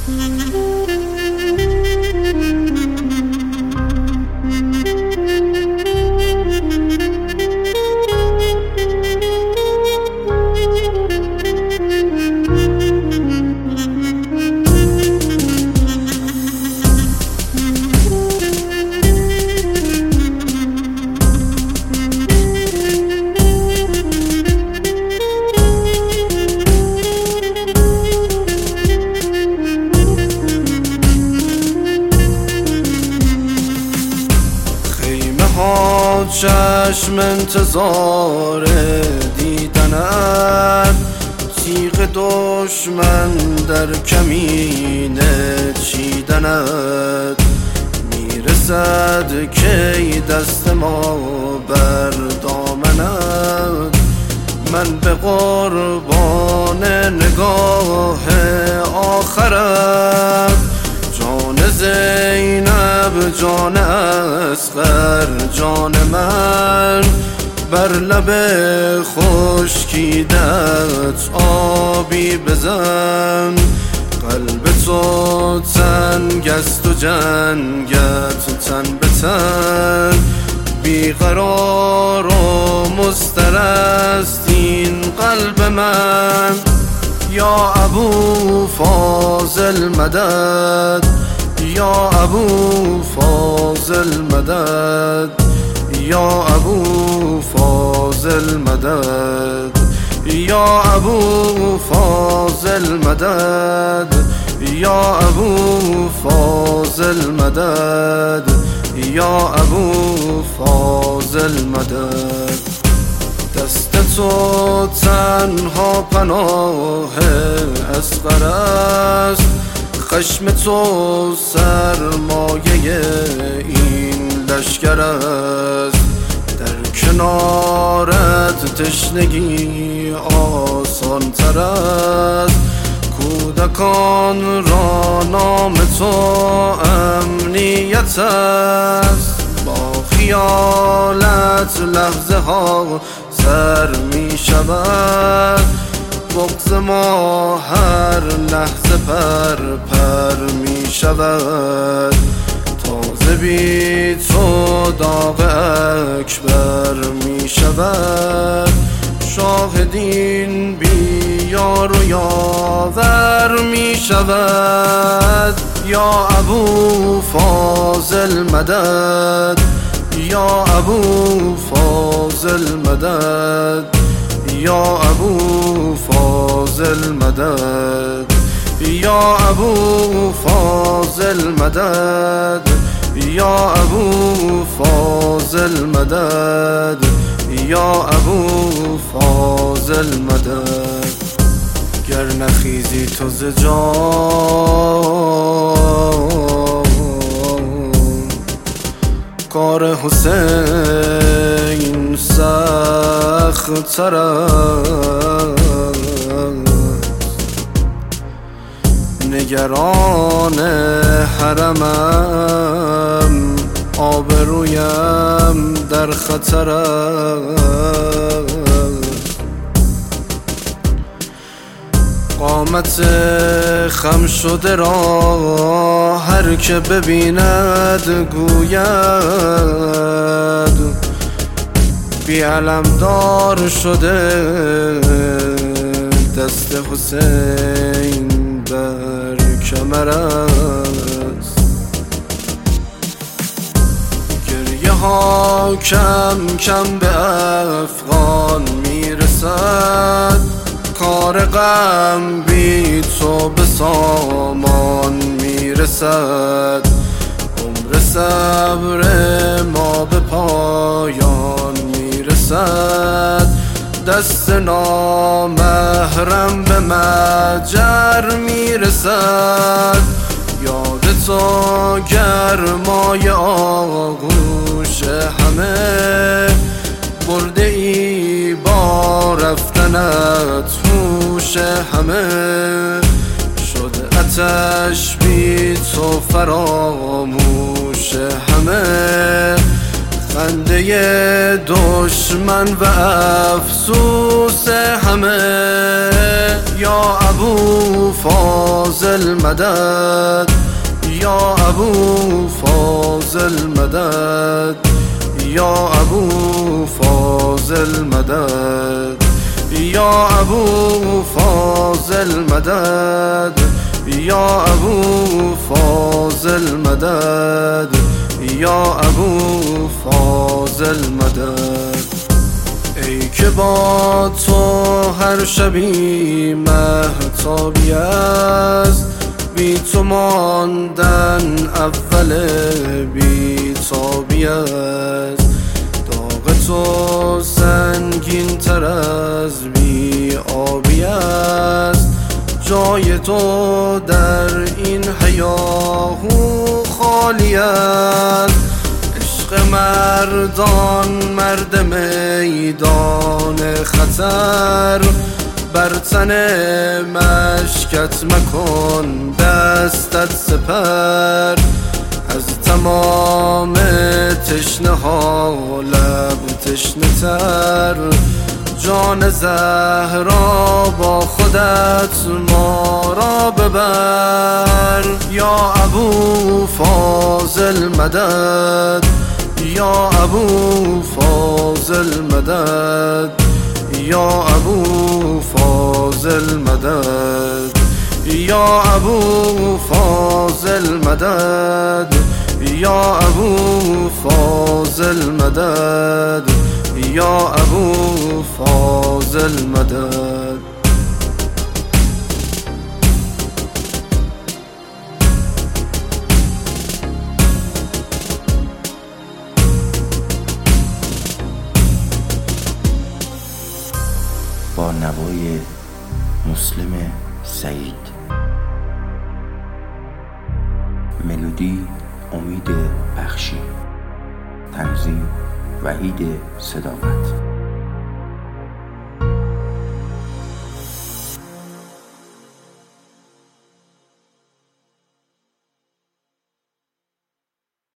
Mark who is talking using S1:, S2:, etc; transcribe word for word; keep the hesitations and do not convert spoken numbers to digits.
S1: چشم انتظار دیدنت، تیغ دشمن در کمین چیدنت. میرسد کی دست ما بر دامنت، من به قربان نگاه آخرت. جان زینب، جان اصغر، جان من، بر لب خشکیدت آبی بزن. قلب تو تنگ است و جنگت تن به تن، بیقرار و مضطرست این قلب من. یا ابو فاضل مدد، یا ابو فاضل مدد، یا ابو فاضل مدد، یا ابو فاضل مدد، یا ابو فاضل مدد، یا ابو فاضل مدد. دست تو تنها پناه اصغر است، خشم تو سرمایه این لشکر است. در کنارت تشنگی آسان تر است، کودکان را نام تو امنیت است. با خیالت لحظه ها سر می شود، بغض ما هر لحظه پر پر می شود. تازه بی تو داغ اکبر می شود، شاهدین بی یار و یاور می شود. یا ابو فاضل مدد، یا ابو فاضل مدد، یا ابو فاضل مدد، یا ابو فاضل مدد، یا ابو فاضل مدد، یا ابو فاضل مدد. گر نخیزی تو ز جان، کار حسین سخت تر است. نگران حرمم، آبرویم در خطر است. قامت خم شده را هر که ببیند گوید، بی علمدار شده دست حسین بر کمر است. گریه ها کم کم به افغان میرسد، کار غم بی تو به سامان میرسد. عمر صبر ما به پایان میرسد، دست نامحرم به مجر میرسد. یاد تو گرمای آغوش همه، برده ای با رفتنت هوش همه. شد آتش بی تو فراموش همه، خنده دشمن و افسوس همه. یا ابو فاضل فاضل مدد یا ابو فاضل مدد یا ابو فاضل مدد یا ابو فاضل مدد یا ابو فاضل مدد یا ابو فاضل مدد. ای که با تو هر شبی مهتابی است، بی تو ماندن اول بی تابی است. داغ تو سنگین تر از بی آبی است، جای تو در این هیاهو خالی است. عشق مردان مرد میدان خطر، بر تن مشکت مکن دستت سپر. از تمام تشنه ها لب تشنه تر، جان زهرا با خودت ما را ببر. یا ابو فاضل مدد یا ابو فاضل مدد یا ابو فاضل مدد یا ابو فاضل مدد یا ابو فاضل مدد یا ابو فاضل مدد.
S2: با نوای مسلم سعید، ملودی امید بخشی، تنظیم وحید صداقت.